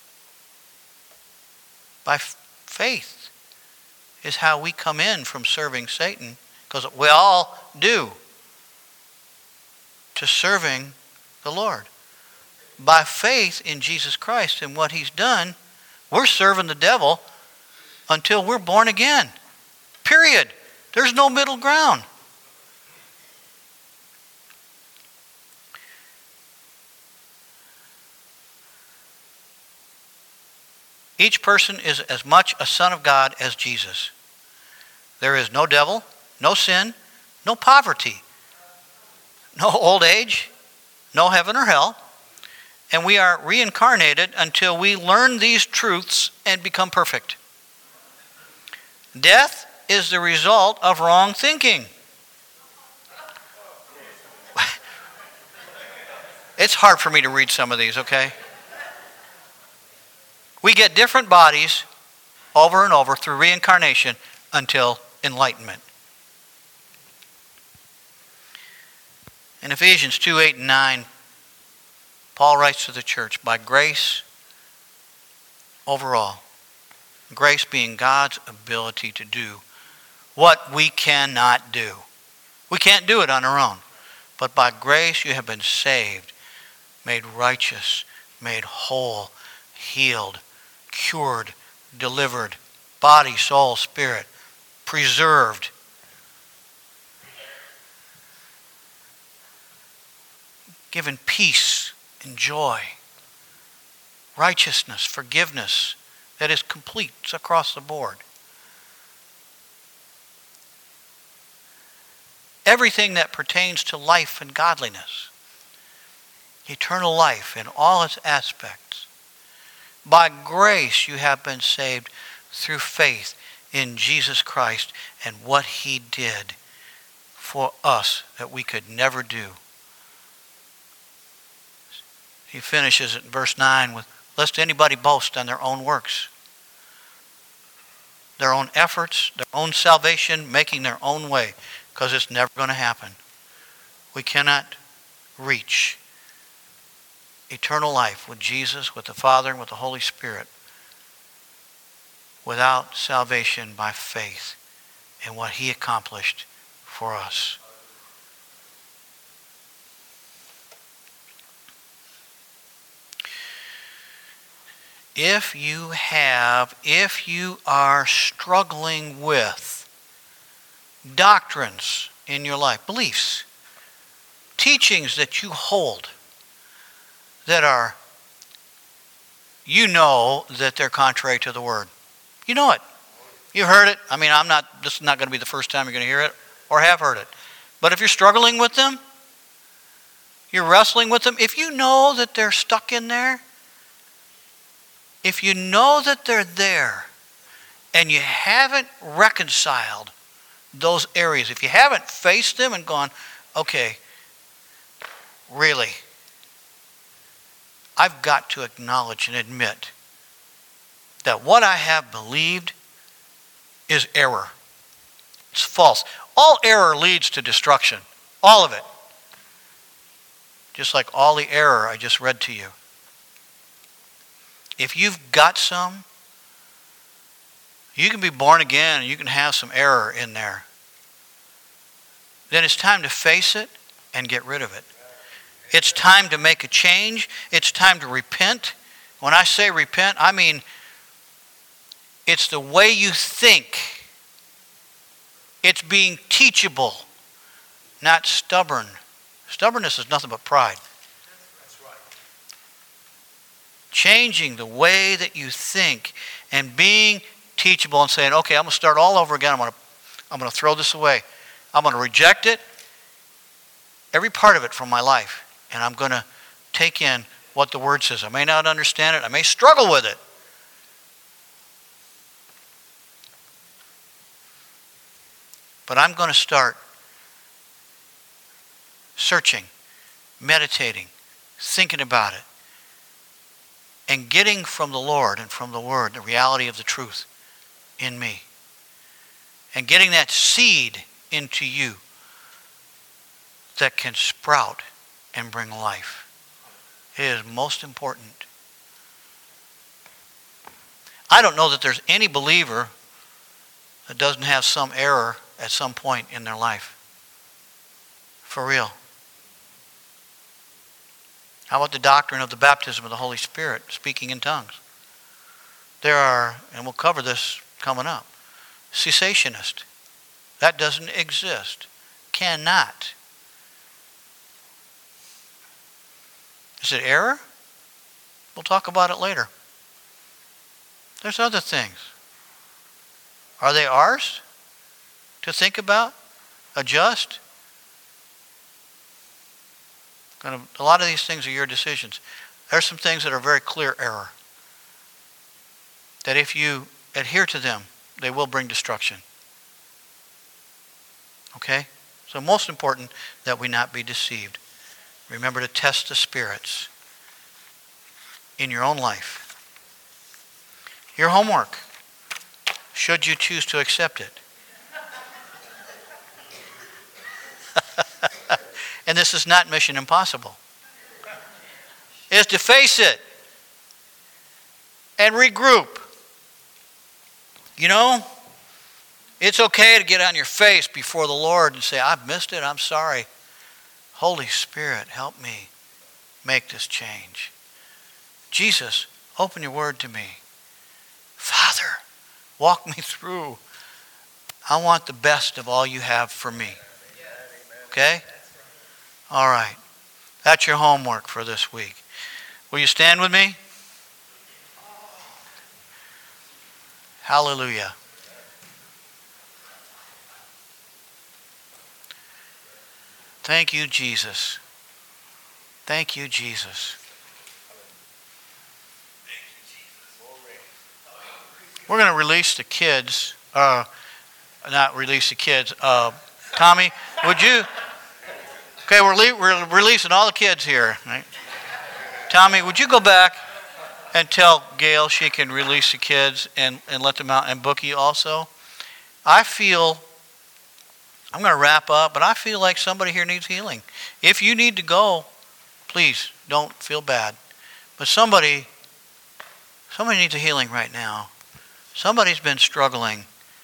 By faith is how we come in from serving Satan, because we all do, to serving the Lord. By faith in Jesus Christ and what he's done, we're serving the devil until we're born again. Period. There's no middle ground. Each person is as much a son of God as Jesus. There is no devil, no sin, no poverty, no old age, no heaven or hell. And we are reincarnated until we learn these truths and become perfect. Death is the result of wrong thinking. It's hard for me to read some of these, okay? We get different bodies over and over through reincarnation until enlightenment. In Ephesians 2, 8, and 9, Paul writes to the church, by grace overall. Grace being God's ability to do what we cannot do. We can't do it on our own. But by grace you have been saved, made righteous, made whole, healed, cured, delivered, body, soul, spirit, preserved. Given peace and joy, righteousness, forgiveness that is complete. It's across the board. Everything that pertains to life and godliness. Eternal life in all its aspects. By grace you have been saved through faith in Jesus Christ and what he did for us that we could never do. He finishes it in verse 9 with, lest anybody boast on their own works, their own efforts, their own salvation, making their own way, because it's never going to happen. We cannot reach eternal life with Jesus, with the Father, and with the Holy Spirit without salvation by faith in what he accomplished for us. If you are struggling with doctrines in your life, beliefs, teachings that you hold that are, you know that they're contrary to the Word. You know it. You heard it. I mean, this is not going to be the first time you're going to hear it or have heard it. But if you're struggling with them, you're wrestling with them, if you know that they're stuck in there, if you know that they're there and you haven't reconciled those areas, if you haven't faced them and gone, okay, really, I've got to acknowledge and admit that what I have believed is error. It's false. All error leads to destruction. All of it. just like all the error I just read to you. If you've got some, you can be born again and you can have some error in there. Then it's time to face it and get rid of it. It's time to make a change. It's time to repent. When I say repent, I mean it's the way you think. It's being teachable, not stubborn. Stubbornness is nothing but pride. That's right. Changing the way that you think and being teachable and saying, okay, I'm going to start all over again. I'm going to throw this away. I'm going to reject it, every part of it from my life. And I'm going to take in what the Word says. I may not understand it. I may struggle with it. But I'm going to start searching, meditating, thinking about it, and getting from the Lord and from the Word the reality of the truth in me. And getting that seed into you that can sprout and bring life. It is most important. I don't know that there's any believer that doesn't have some error at some point in their life. For real. How about the doctrine of the baptism of the Holy Spirit, speaking in tongues? There are, and we'll cover this coming up, cessationist. That doesn't exist. Cannot. Is it error? We'll talk about it later. There's other things. Are they ours to think about, adjust? A lot of these things are your decisions. There are some things that are very clear error. That if you adhere to them, they will bring destruction. Okay? So most important that we not be deceived. Remember to test the spirits in your own life. Your homework, should you choose to accept it. And this is not Mission Impossible. Is to face it and regroup. You know, it's okay to get on your face before the Lord and say, I've missed it, I'm sorry. Holy Spirit, help me make this change. Jesus, open your word to me. Father, walk me through. I want the best of all you have for me. Okay? All right. That's your homework for this week. Will you stand with me? Hallelujah. Thank you, Jesus. Thank you, Jesus. We're going to release the kids. Not release the kids. Tommy, would you? Okay, we're releasing all the kids here. Right? Tommy, would you go back and tell Gail she can release the kids and let them out, and Bookie also? I feel, I'm going to wrap up, but I feel like somebody here needs healing. If you need to go, please don't feel bad. But somebody needs a healing right now. Somebody's been struggling.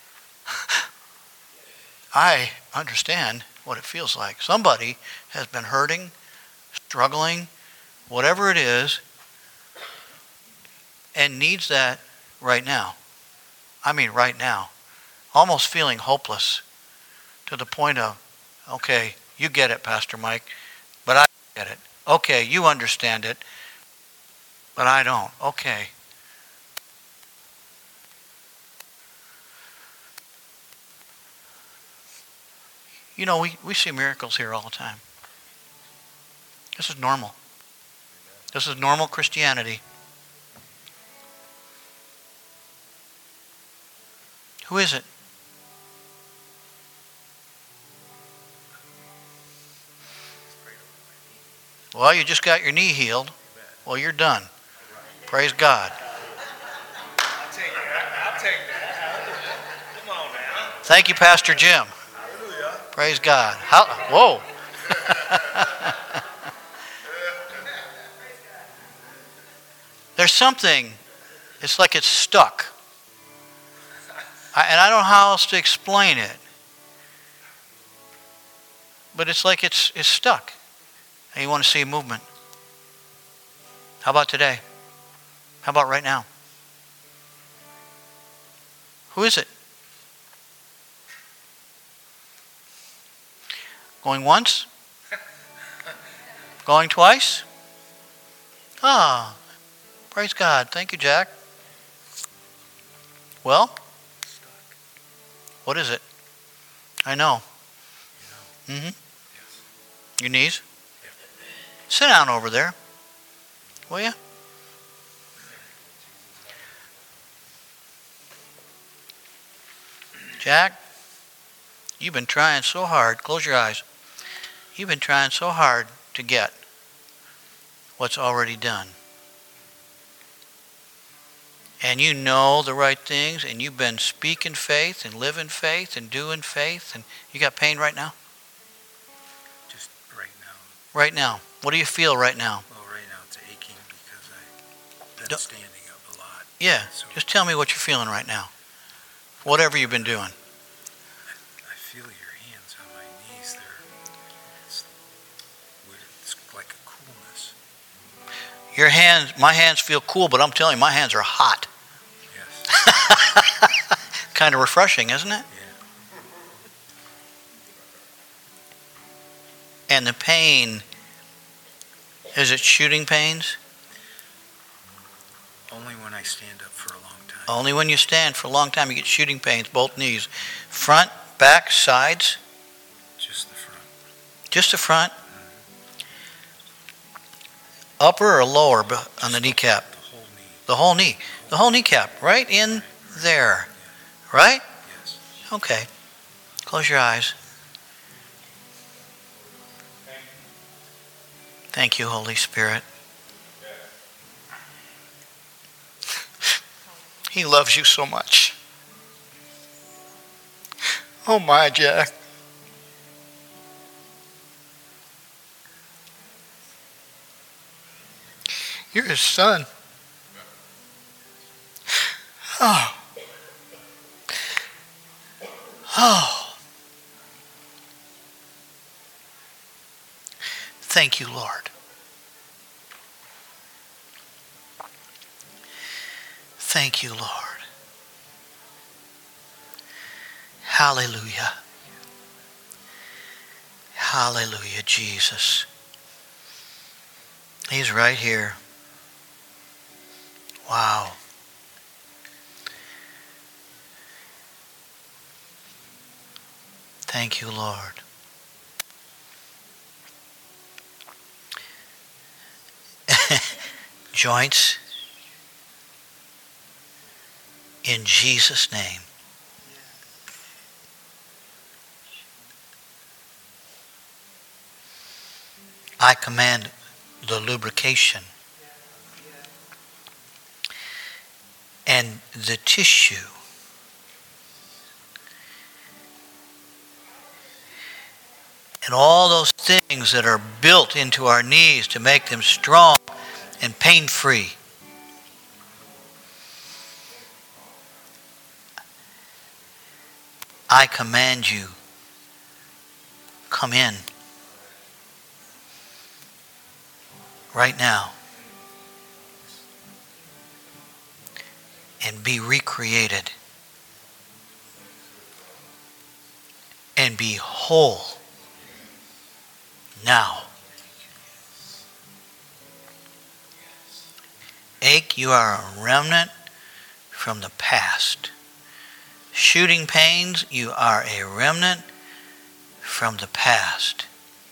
I understand what it feels like. Somebody has been hurting, struggling, whatever it is, and needs that right now. I mean right now. Almost feeling hopeless to the point of, okay, you get it, Pastor Mike, but I don't get it. Okay, you understand it, but I don't. Okay. You know, we see miracles here all the time. This is normal. This is normal Christianity. Who is it? Well, you just got your knee healed. Well, you're done. Praise God. I'll take that. I'll take that. Come on now. Thank you, Pastor Jim. Hallelujah. Praise God. Whoa. There's something, it's like it's stuck. And I don't know how else to explain it. But it's like it's stuck. And you want to see a movement. How about today? How about right now? Who is it? Going once? Going twice? Ah, praise God. Thank you, Jack. Well, what is it? I know. Mm-hmm. Your knees? Sit down over there. Will you? Jack, you've been trying so hard. Close your eyes. You've been trying so hard to get what's already done. And you know the right things, and you've been speaking faith and living faith and doing faith, and you got pain right now? Just right now. Right now. What do you feel right now? Well, right now it's aching because I've been standing up a lot. Yeah, So just tell me what you're feeling right now. Whatever you've been doing. I feel your hands on my knees. It's weird. It's like a coolness. Your hands, my hands feel cool, but I'm telling you, my hands are hot. Yes. Kind of refreshing, isn't it? Yeah. And the pain, is it shooting pains? Only when I stand up for a long time. Only when you stand for a long time you get shooting pains, both knees. Front, back, sides? Just the front. Just the front? Upper or lower on the kneecap? The whole knee. The whole knee. The whole kneecap, right in there. Right? Yes. Okay. Close your eyes. Thank you, Holy Spirit. He loves you so much. Oh my, Jack. You're his son. Oh. Oh. Thank you, Lord. Thank you, Lord. Hallelujah. Hallelujah, Jesus. He's right here. Wow. Thank you, Lord. Joints. In Jesus' name. I command the lubrication and the tissue and all those things that are built into our knees to make them strong and pain-free. I command you, come in right now and be recreated and be whole now. Ache, you are a remnant from the past. Shooting pains, you are a remnant from the past.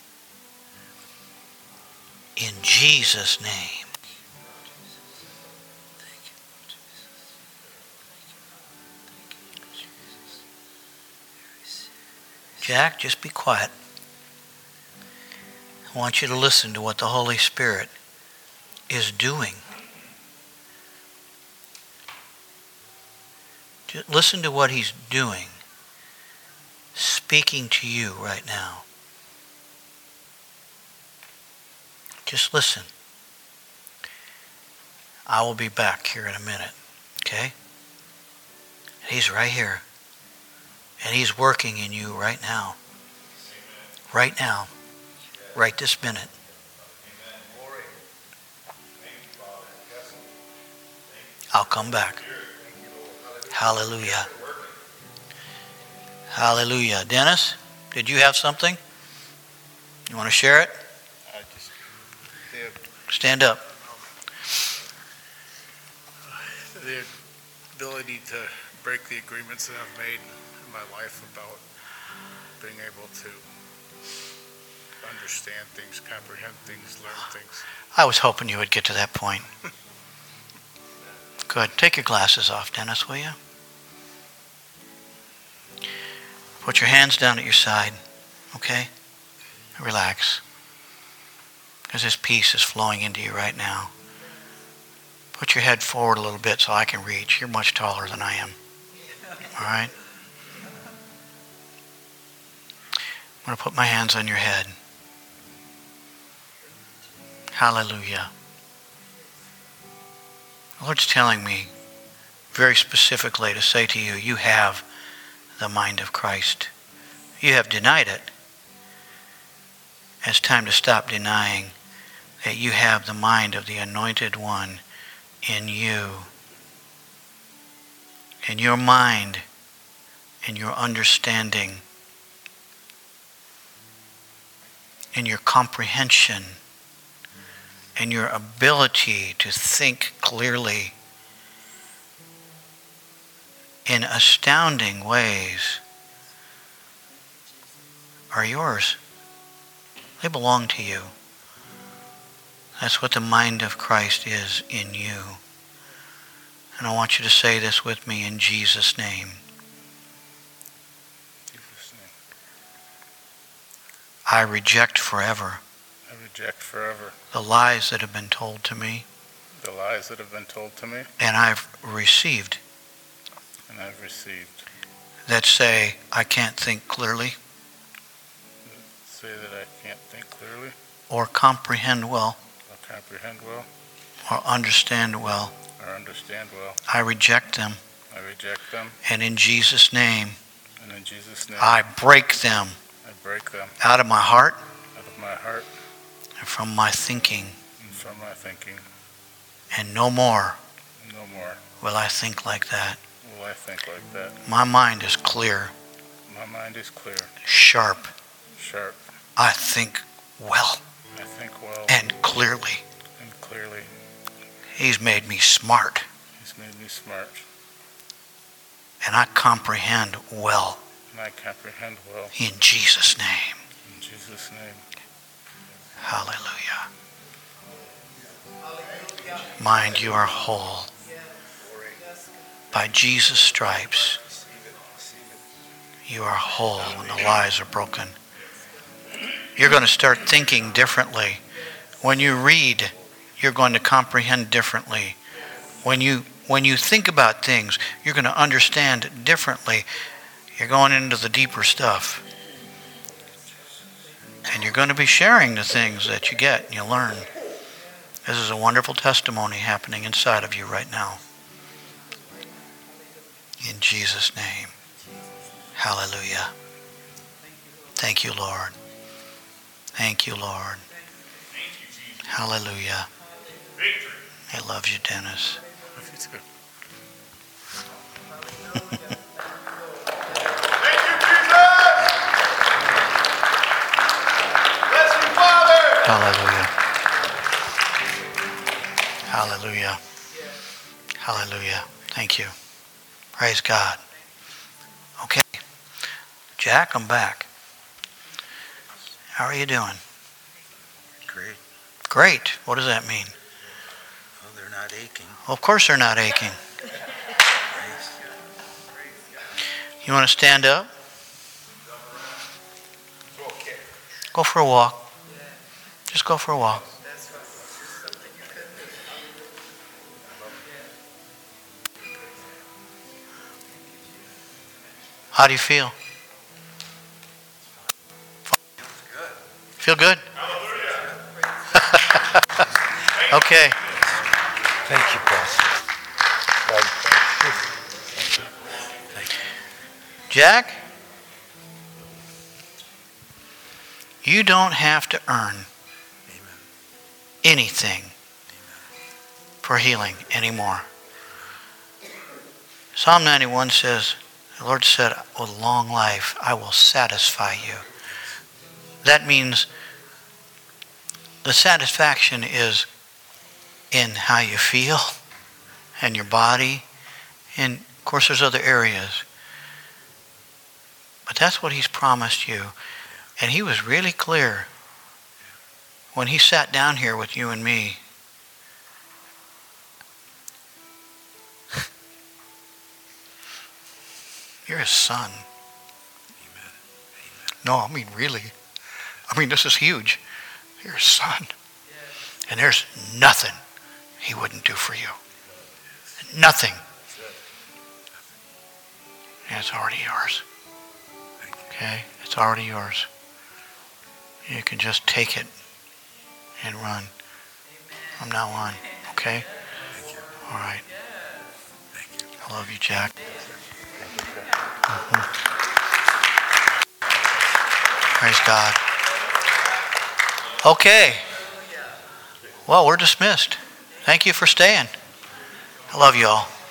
In Jesus' name. Jack, just be quiet. I want you to listen to what the Holy Spirit is doing. Just listen to what he's doing, speaking to you right now. Just listen. I will be back here in a minute. Okay? He's right here. And he's working in you right now. Right now. Right this minute. I'll come back. Hallelujah. Hallelujah. Dennis, did you have something? You want to share it? Stand up. The ability to break the agreements that I've made in my life about being able to understand things, comprehend things, learn things. I was hoping you would get to that point. Good. Take your glasses off, Dennis, will you? Put your hands down at your side, okay? Relax. Because this peace is flowing into you right now. Put your head forward a little bit so I can reach. You're much taller than I am. All right? I'm going to put my hands on your head. Hallelujah. The Lord's telling me very specifically to say to you, you have the mind of Christ. You have denied it. It's time to stop denying that you have the mind of the Anointed One in you. In your mind, in your understanding, in your comprehension, in your ability to think clearly in astounding ways are yours. They belong to you. That's what the mind of Christ is in you. And I want you to say this with me in Jesus' name. Jesus' name. I reject forever I reject forever the lies that have been told to me, the lies that have been told to me, and I've received, and I've received. that say I can't think clearly Say that I can't think clearly, or comprehend well or comprehend well, or understand well. or understand well. I reject them, I reject them, and in Jesus' name, and in Jesus' name, I break them I break them out of my heart out of my heart and from my thinking, and from my thinking. and no more No more will I think like that. will I think like that. My mind is clear, My mind is clear, sharp. sharp. I think well I think well and clearly. and clearly. He's made me smart, He's made me smart, and I comprehend well and I comprehend well. in Jesus' name. In Jesus' name. Hallelujah. Mind, you are whole. By Jesus' stripes, you are whole and the lies are broken. You're going to start thinking differently. When you read, you're going to comprehend differently. When you think about things, you're going to understand differently. You're going into the deeper stuff. And you're going to be sharing the things that you get and you learn. This is a wonderful testimony happening inside of you right now. In Jesus' name. Hallelujah. Thank you, Lord. Thank you, Lord. Hallelujah. I love you, Dennis. Love you too. Hallelujah. Hallelujah. Hallelujah. Thank you. Praise God. Okay. Jack, I'm back. How are you doing? Great. Great. What does that mean? Well, they're not aching. Well, of course they're not aching. You want to stand up? Go for a walk. Just go for a walk. How do you feel? Feel good? Okay. Thank you, Pastor. Jack, you don't have to earn anything for healing anymore. Psalm 91 says, the Lord said, with long life, I will satisfy you. That means the satisfaction is in how you feel and your body. And of course, there's other areas. But that's what he's promised you. And he was really clear when he sat down here with you and me. You're his son. Amen. No, I mean really. I mean, this is huge. You're his son. And there's nothing he wouldn't do for you. Nothing. And it's already yours. Okay? It's already yours. You can just take it and run from now on. Okay? All right. I love you, Jack. Mhm. Praise God. Okay. Well, we're dismissed. Thank you for staying. I love you all.